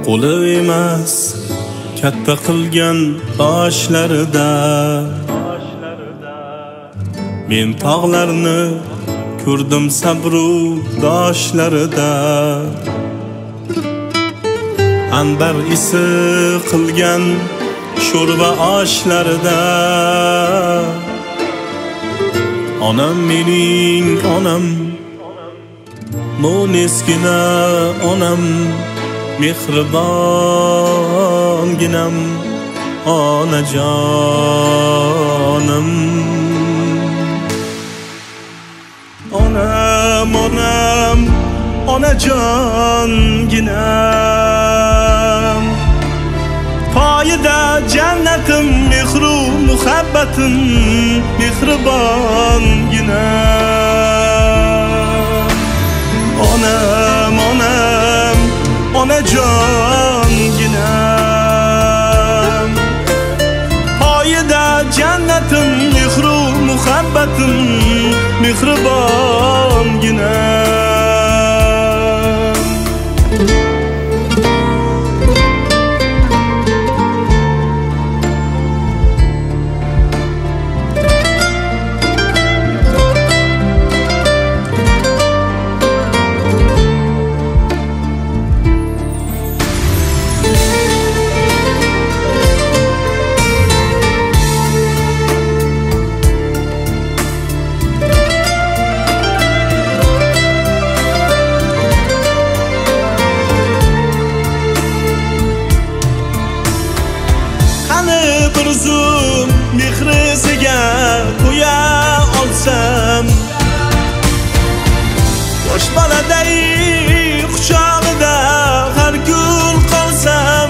qo'li emas katta qilgan toshlarida men tog'larni ko'rdim sabru doshlarida anbar isi qilgan sho'rva oshlarida onam mening onam mo'neskina onam mehribonginam onajonim onam onam onajonginam poyida jannatim mehru muhabbatim mehribonginam onam onam onajonginam poyida jannatim mehru muhabbatim mehribonginam bir zum mehrisiga qo'ya olsam yosh boladay quchog'ida har kun qolsam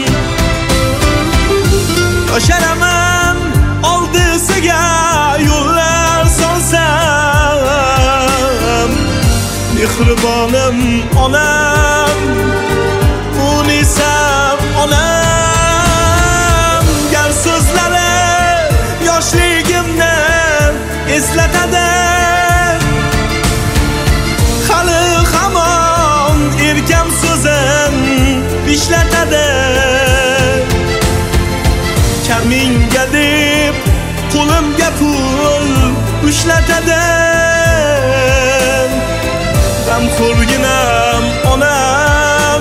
yosharaman oldisiga yo'llar solsam mehribonim onam unisam onam yoshligimni eslatadi hali hamon erkam so'zim ishlatadi kamingga deb qo'limga pul ushlatadi g'amxo'rginam onam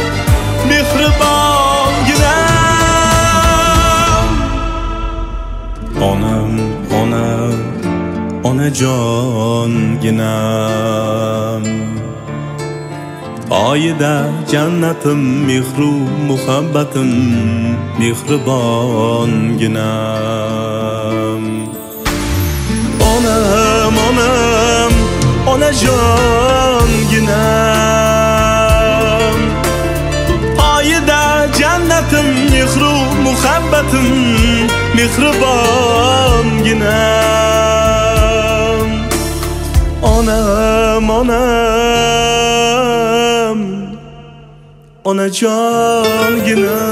mehribonginam onam onam onajonginam oyida jannatim mehru muhabbatim mehribonginam onam onam onajonginam oyida jannatim mehru muhabbatim mehribonginam onam onam onajonginam